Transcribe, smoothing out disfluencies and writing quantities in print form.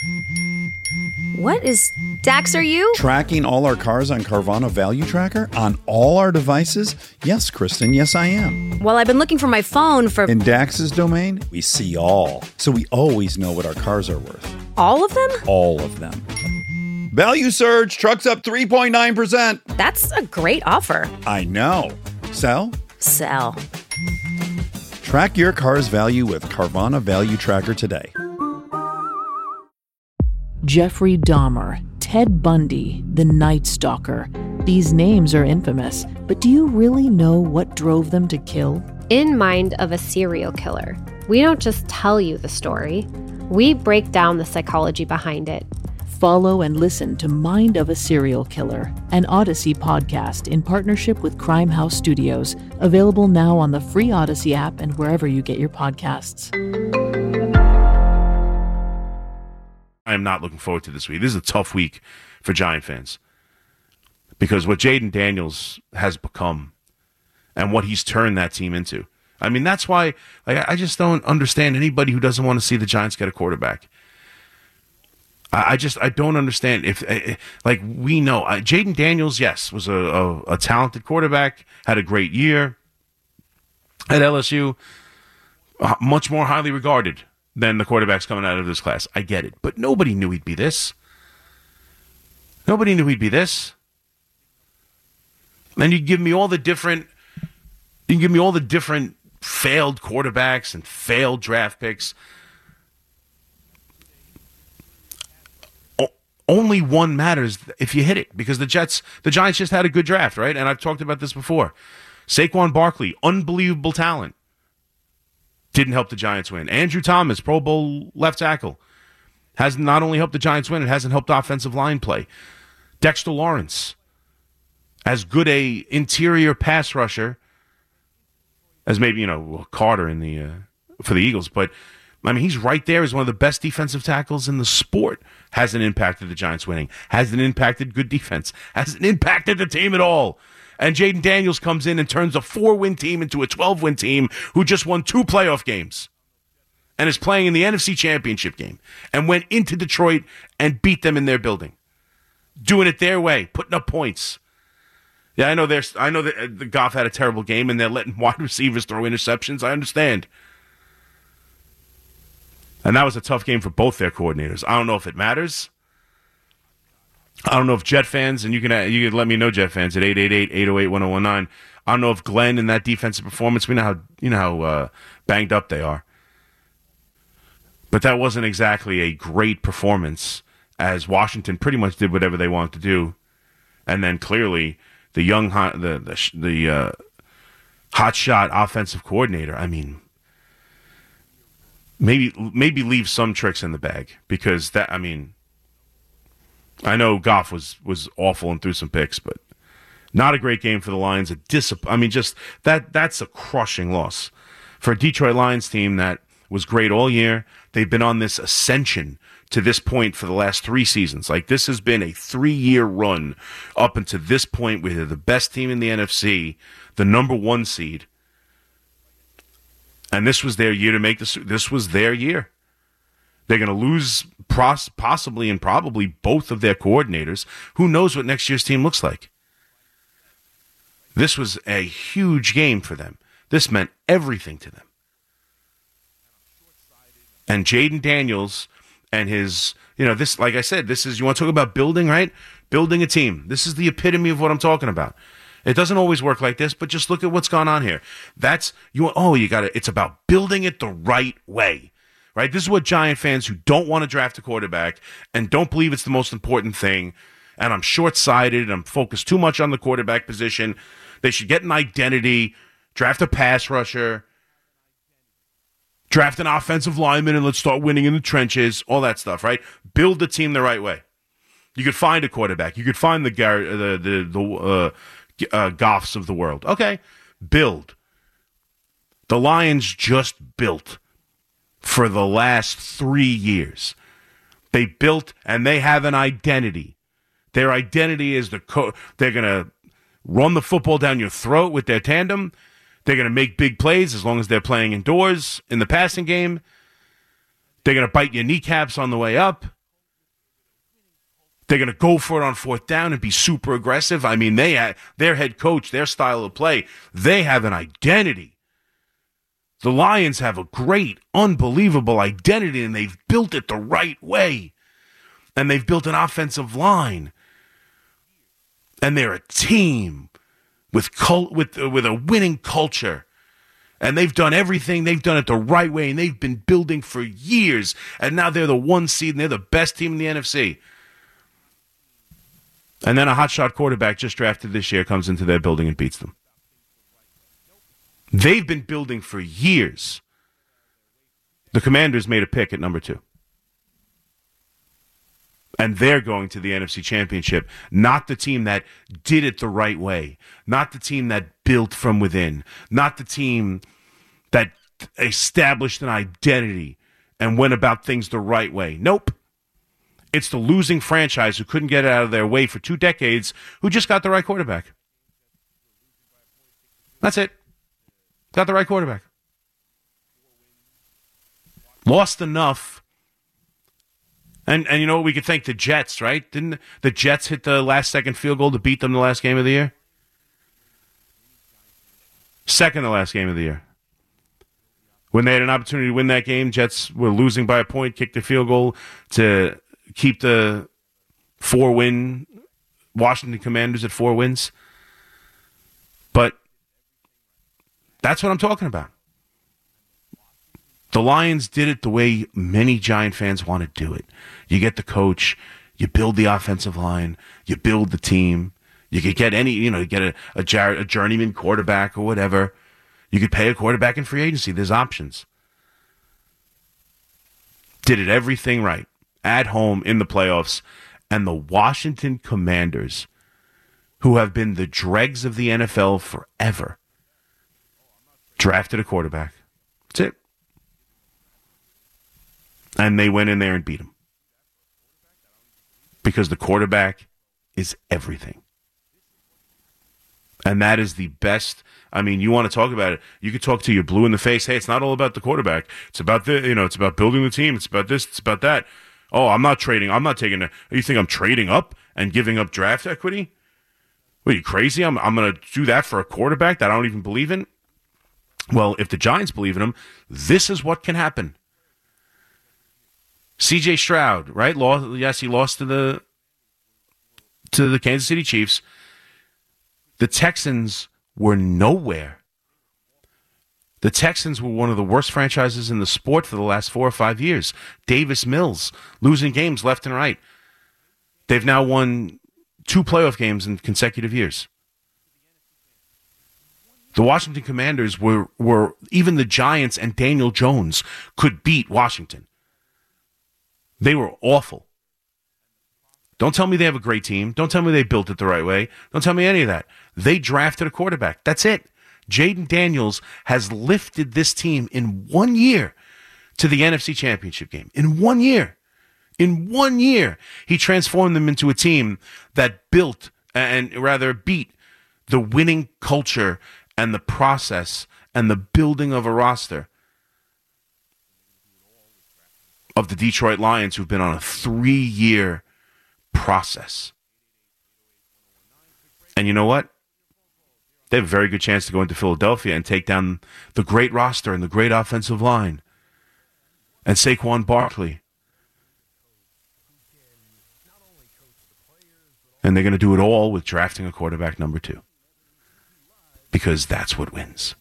What is... Dax, are you? Tracking all our cars on Carvana Value Tracker on all our devices? Yes, Kristen, yes I am. Well, I've been looking for my phone for... In Dax's domain, we see all. So we always know what our cars are worth. All of them? All of them. Value surge, trucks up 3.9%. That's a great offer. I know. Sell? Sell. Track your car's value with Carvana Value Tracker today. Jeffrey Dahmer, Ted Bundy, the Night Stalker. These names are infamous, but do you really know what drove them to kill? In Mind of a Serial Killer, we don't just tell you the story, we break down the psychology behind it. Follow and listen to Mind of a Serial Killer, an Odyssey podcast in partnership with Crime House Studios, available now on the free Odyssey app and wherever you get your podcasts. I am not looking forward to this week. This is a tough week for Giant fans because what Jaden Daniels has become and what he's turned that team into. I mean, that's why I just don't understand anybody who doesn't want to see the Giants get a quarterback. I don't understand if we know Jaden Daniels, yes, was a talented quarterback, had a great year at LSU, much more highly regarded than the quarterbacks coming out of this class. I get it. But nobody knew he'd be this. Nobody knew he'd be this. And you give me all the different failed quarterbacks and failed draft picks. Only one matters if you hit it, because the Giants just had a good draft, right? And I've talked about this before. Saquon Barkley, unbelievable talent. Didn't help the Giants win. Andrew Thomas, Pro Bowl left tackle, has not only helped the Giants win, it hasn't helped offensive line play. Dexter Lawrence, as good a interior pass rusher as maybe, Carter for the Eagles, but I mean, he's right there as one of the best defensive tackles in the sport. Hasn't impacted the Giants winning. Hasn't impacted good defense. Hasn't impacted the team at all. And Jaden Daniels comes in and turns a 4-win team into a 12-win team who just won 2 playoff games and is playing in the NFC Championship game and went into Detroit and beat them in their building. Doing it their way, putting up points. Yeah, I know that the Goff had a terrible game and they're letting wide receivers throw interceptions. I understand. And that was a tough game for both their coordinators. I don't know if it matters. I don't know if Jet fans, and you can let me know, Jet fans, at 888-808-1019. I don't know if Glenn in that defensive performance, we know how banged up they are. But that wasn't exactly a great performance, as Washington pretty much did whatever they wanted to do, and then clearly the young the hot shot offensive coordinator. I mean, maybe leave some tricks in the bag, because that, I mean, I know Goff was awful and threw some picks, but not a great game for the Lions. That's a crushing loss for a Detroit Lions team that was great all year. They've been on this ascension to this point for the last 3 seasons. Like, this has been a 3-year run up until this point where they're the best team in the NFC, the number 1 seed. And this was their year to make this. This was their year. They're going to lose possibly and probably both of their coordinators. Who knows what next year's team looks like? This was a huge game for them. This meant everything to them. And Jaden Daniels and his, this, like I said, this is, you want to talk about building, right? Building a team. This is the epitome of what I'm talking about. It doesn't always work like this, but just look at what's gone on here. It's about building it the right way, right? This is what Giant fans who don't want to draft a quarterback and don't believe it's the most important thing, and I'm short-sighted and I'm focused too much on the quarterback position. They should get an identity, draft a pass rusher, draft an offensive lineman, and let's start winning in the trenches, all that stuff, right? Build the team the right way. You could find a quarterback. You could find the Goffs of the world. Okay, build. The Lions just built for the last 3 years. They built, and they have an identity. Their identity is they're going to run the football down your throat with their tandem. They're going to make big plays as long as they're playing indoors in the passing game. They're going to bite your kneecaps on the way up. They're going to go for it on fourth down and be super aggressive. I mean, their head coach, their style of play, they have an identity. The Lions have a great, unbelievable identity, and they've built it the right way. And they've built an offensive line. And they're a team with a winning culture. And they've done everything. They've done it the right way, and they've been building for years. And now they're the 1 seed, and they're the best team in the NFC. And then a hotshot quarterback just drafted this year comes into their building and beats them. They've been building for years. The Commanders made a pick at number 2. And they're going to the NFC Championship. Not the team that did it the right way. Not the team that built from within. Not the team that established an identity and went about things the right way. Nope. It's the losing franchise who couldn't get it out of their way for 2 decades who just got the right quarterback. That's it. Got the right quarterback. Lost enough. And you know what? We could thank the Jets, right? Didn't the Jets hit the last-second field goal to beat them the last game of the year? Second to last game of the year. When they had an opportunity to win that game, Jets were losing by a point, kicked the field goal to keep the 4-win Washington Commanders at 4 wins. But that's what I'm talking about. The Lions did it the way many Giant fans want to do it. You get the coach, you build the offensive line, you build the team. You could get you get a journeyman quarterback or whatever. You could pay a quarterback in free agency. There's options. Did it everything right. At home in the playoffs. And the Washington Commanders, who have been the dregs of the NFL forever, drafted a quarterback. That's it. And they went in there and beat him. Because the quarterback is everything. And that is the best. I mean, you want to talk about it. You could talk to your blue in the face. Hey, it's not all about the quarterback. It's about it's about building the team. It's about this. It's about that. Oh, I'm not trading. I'm not taking you think I'm trading up and giving up draft equity? What, are you crazy? I'm going to do that for a quarterback that I don't even believe in? Well, if the Giants believe in him, this is what can happen. C.J. Stroud, right? He lost to the Kansas City Chiefs. The Texans were nowhere. The Texans were one of the worst franchises in the sport for the last 4 or 5 years. Davis Mills, losing games left and right. They've now won 2 playoff games in consecutive years. The Washington Commanders were even the Giants and Daniel Jones could beat Washington. They were awful. Don't tell me they have a great team. Don't tell me they built it the right way. Don't tell me any of that. They drafted a quarterback. That's it. Jaden Daniels has lifted this team in 1 year to the NFC Championship game. In 1 year. In 1 year, he transformed them into a team that built and rather beat the winning culture and the process and the building of a roster of the Detroit Lions, who've been on a 3-year process. And you know what? They have a very good chance to go into Philadelphia and take down the great roster and the great offensive line and Saquon Barkley. And they're going to do it all with drafting a quarterback number 2. Because that's what wins.